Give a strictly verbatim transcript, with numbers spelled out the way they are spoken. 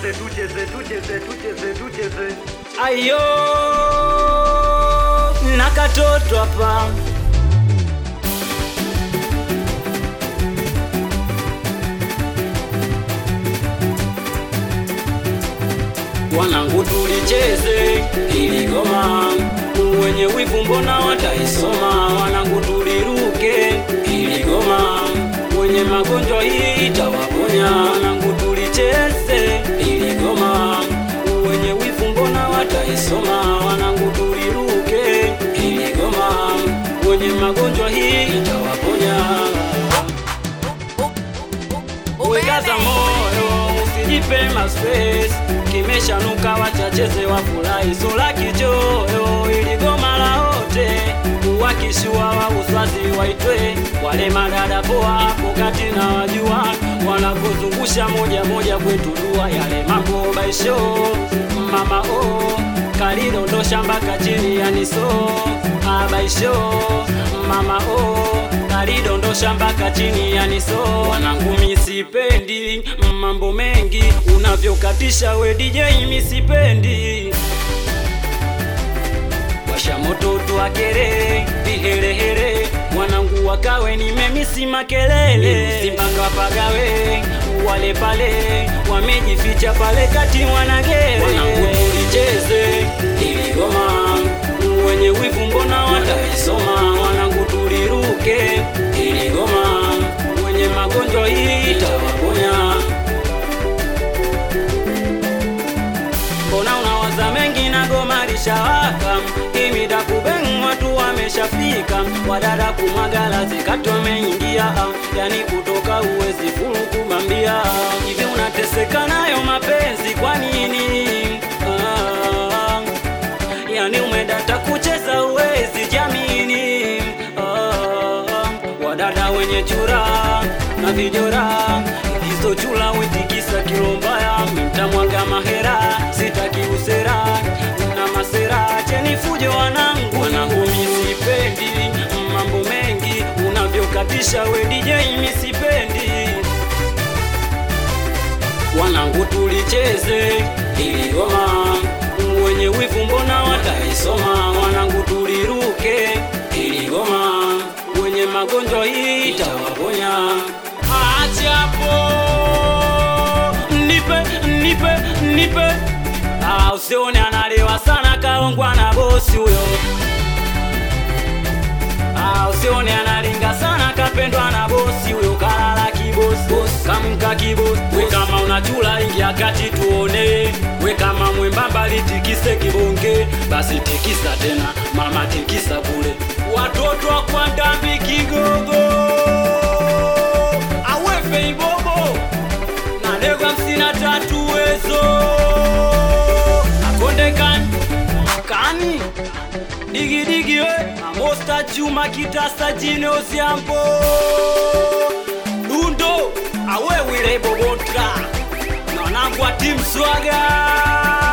tucheze tucheze tucheze tucheze tucheze. Ayo na katoto hapa wanangu tulicheze ili goma, wenye wivu mbona wataisoma. Wanangu tuliruke ili goma, wenye magonjwa hii itawaponya. Wanangu tulicheze ili goma, wenye wivu mbona wataisoma. Wanangu tuliruke ili goma, wenye magonjwa hii itawaponya. Wekaza moyo usijipe maspace, kimesha nuka wachacheze wafurahi. Sola kichoyo ili goma la hote, uwakishua wa uswazi waitwe. Wale madada poa hapo kati na wajua, wanakuzungusha moja moja kwetu dua. Yale mambo baisho mama o, kalidondosha mpaka chini yani so. Abaisho mama o, kalidondosha mpaka chini yani so. Wanangu misipendi mambo mengi, unavyokatisha we D J misipendi. Washa moto tuakere viherehere, wanangu wakawe nimemisi makelele. Simpanga wapagawe wale pale, wamejificha pale kati wanagere. Wanangu tulicheze ili goma, wenye wivu mbona wataisoma. Wanangu tuliruke ili goma, wenye magonjwa hii itawaponya. Mbona unawaza mengi na goma lishawaka, imida kubeng watu wameshafika. Wadada kumagala zikatu wameingia, yani kutoka uwezi fulu kumambia. Hivi unateseka nayo mapenzi kwa nini? Ah, yani umedata kucheza uwezi jamini. Ah, wadada wenye chura na vijora, hizo chula wetikisa kilombaya. Mtamwaga mahera sitaki usera na masera, cheni fujo wanangu. Wanangu misipendi mambo mengi, unavyokatisha we D J misipendi. Wanangu tulicheze ili goma, wenye wivu mbona wataisoma. Wanangu tuliruke ili goma, wenye magonjwa hii itawaponya. Achapo nipe nipe nipe. Ah, usione analewa sana kaongwa na bosi huyo. Ah, usione analinga sana kapendwa na bosi huyo. Kalala kibosi kamka kibosi. We kama unachula ingia kati tuone, we kama mwembamba litikise kibonge, basi tikisa tena mama tikisa kule. Watoto wa kwa ndambi kigogo awefe ibobo na lego hamsina tatu wezo. Akonde kani kani digi digi we amosta chuma kitasa jine osiampo dundo awe wile bogontra na nangwa team swaga.